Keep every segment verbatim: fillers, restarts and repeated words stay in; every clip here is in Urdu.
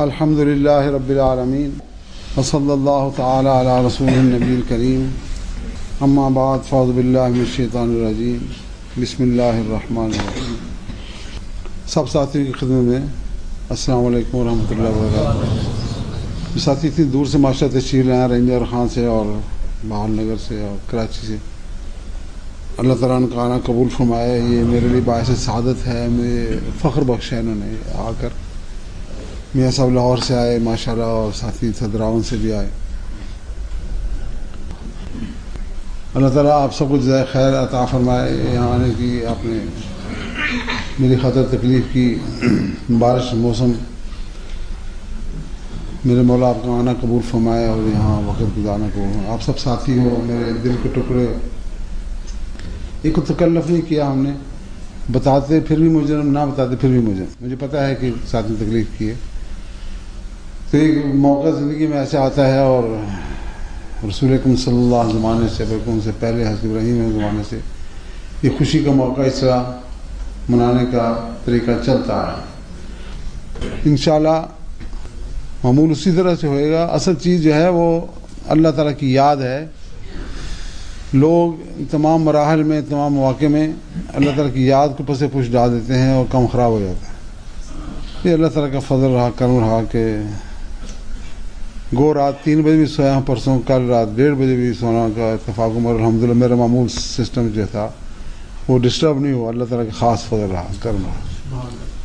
الحمد للہ رب العالمین وصلی اللہ تعالی علی رسول النبی الکریم اما بعد فاعوذ باللہ من الشیطان الرجیم بسم اللہ الرحمن الرحیم۔ سب ساتھیوں کی خدمت میں السلام علیکم ورحمۃ اللہ وبرکاتہ۔ ساتھی اتنی دور سے ماشاء اللہ تشریف لائے ہیں، رینجر خان سے اور بہال نگر سے اور کراچی سے۔ اللہ تعالیٰ نے کہا قبول فرمایا، یہ میرے لیے باعث سعادت ہے، مجھے فخر بخشا ہے انہوں نے آ کر۔ میاں صاحب لاہور سے آئے ماشاءاللہ، اور ساتھی صدراون سے بھی آئے۔ اللہ تعالیٰ آپ سب کو جزائے خیر عطا فرمائے۔ یہاں آنے کی آپ نے میری خاطر تکلیف کی، بارش موسم، میرے مولا آپ کا آنا قبول فرمائے اور یہاں وقت گزارنا قبول۔ آپ سب ساتھی ہو، میرے دل کے ٹکڑے۔ ایک کو تکلف نہیں کیا ہم نے، بتاتے پھر بھی مجھے، نہ بتاتے پھر بھی مجھے مجھے پتہ ہے کہ ساتھ میں تکلیف کی ہے۔ تو ایک موقع زندگی میں ایسا آتا ہے، اور رسول اکرم صلی اللہ علیہ زمانے سے بلکہ ان سے پہلے حضرت ابراہیم کے زمانے سے یہ خوشی کا موقع اس طرح منانے کا طریقہ چلتا ہے۔ انشاءاللہ معمول اسی طرح سے ہوئے گا۔ اصل چیز جو ہے وہ اللہ تعالیٰ کی یاد ہے۔ لوگ تمام مراحل میں، تمام مواقع میں اللہ تعالیٰ کی یاد کو پس پش ڈال دیتے ہیں اور کام خراب ہو جاتا ہے۔ یہ اللہ تعالیٰ کا فضل رہا، کرم رہا کہ گو رات تین بجے بھی سویا ہوں پرسوں، کل رات ڈیڑھ بجے بھی سونا کا اتفاق ہوا، الحمدللہ میرا معمول سسٹم جو تھا وہ ڈسٹرب نہیں ہوا۔ اللہ تعالیٰ کا خاص فضل رہا، کرم رہا۔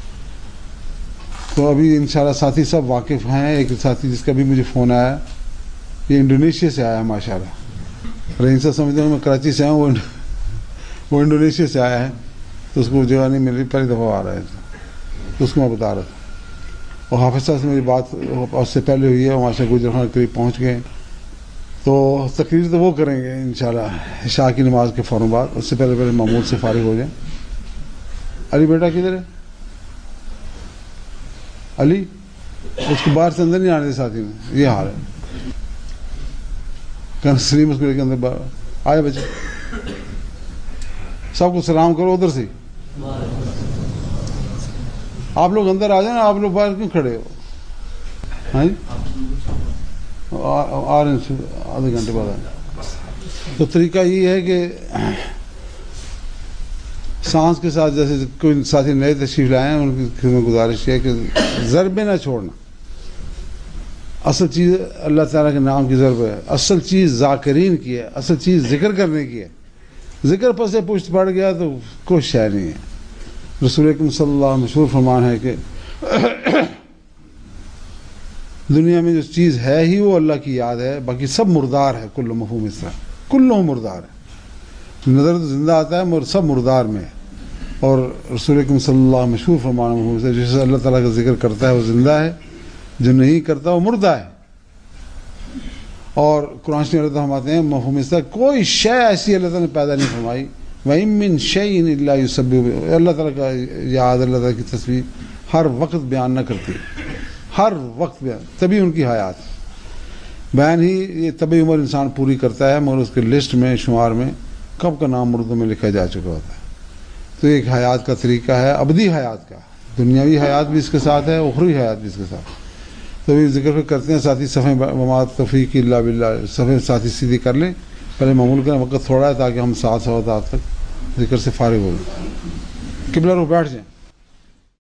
تو ابھی انشاءاللہ ساتھی سب واقف ہیں۔ ایک ساتھی جس کا بھی مجھے فون آیا، یہ انڈونیشیا سے آیا ہے ماشاءاللہ۔ رحیم صاحب سمجھتے ہیں میں کراچی سے آؤں، وہ انڈونیشیا سے آیا ہے، تو اس کو جگہ نہیں مل رہی، پہلی دفعہ آ رہا ہے تو اس کو میں بتا رہا تھا۔ اور حافظ صاحب سے میری بات اس سے پہلے ہوئی ہے، وہاں سے گجر خان قریب پہنچ گئے، تو تقریر تو وہ کریں گے انشاءاللہ عشاء کی نماز کے فوراً بعد۔ اس سے پہلے پہلے معمول سے فارغ ہو جائیں۔ علی بیٹا کدھر ہے؟ علی اس کو باہر سے اندر نہیں آنے دے ساتھی میں، یہ حال ہے۔ کہ سلیم اس کو لے کے اندر باہر آئے۔ بچے سب کو سلام کرو ادھر سے۔ آپ لوگ اندر آ جائیں، آپ لوگ باہر کیوں کھڑے ہو؟ ہاں جی آ رہے ہیں، آدھے گھنٹے بعد آئے۔ تو طریقہ یہ ہے کہ سانس کے ساتھ، جیسے کوئی ساتھی نئے تشریف لائے ہیں، ان کی خدمت گزارش ہے کہ ضربے نہ چھوڑنا۔ اصل چیز اللہ تعالیٰ کے نام کی ضرب ہے، اصل چیز ذاکرین کی ہے، اصل چیز ذکر کرنے کی ہے۔ ذکر پر سے پشت پڑ گیا تو کوئی شے نہیں ہے۔ رسول اکرم صلی اللہ علیہ مشہور فرمان ہے کہ دنیا میں جو چیز ہے ہی وہ اللہ کی یاد ہے، باقی سب مردار ہے۔ کل مفہوم اس طرح، کلو مردار ہے۔ نظر تو زندہ آتا ہے مگر سب مردار میں ہے۔ اور رسول اکرم صلی اللہ علیہ مشہور فرمان ہے، جسے اللہ تعالیٰ کا ذکر کرتا ہے وہ زندہ ہے، جو نہیں کرتا وہ مردہ ہے۔ اور قرآن شریف اللہ فرماتے ہیں مفہوم اس طرح، کوئی شے ایسی اللہ تعالیٰ نے پیدا نہیں فرمائی، وَإِن مِّن شَيْءٍ إِلَّا يُسَبِّحُ، اللہ تعالیٰ کا یاد، اللہ تعالیٰ کی تصویر ہر وقت بیان نہ کرتی، ہر وقت بیان، تبھی ان کی حیات بیان ہی یہ طبی عمر انسان پوری کرتا ہے، مگر اس کے لسٹ میں، شمار میں کب کا نام مردوں میں لکھا جا چکا ہوتا ہے۔ تو ایک حیات کا طریقہ ہے، ابدی حیات کا، دنیاوی حیات بھی اس کے ساتھ ہے، اخروی حیات بھی اس کے ساتھ۔ تو ابھی ذکر کرتے ہیں ساتھی، صفحے وما توفیق الا باللہ، صفحے ساتھی سیدھی کر لیں، پہلے معمول کریں، وقت تھوڑا ہے تاکہ ہم سات سوا سات تک ذکر سے فارغ ہو جائیں۔ قبلہ رو بیٹھ جائیں۔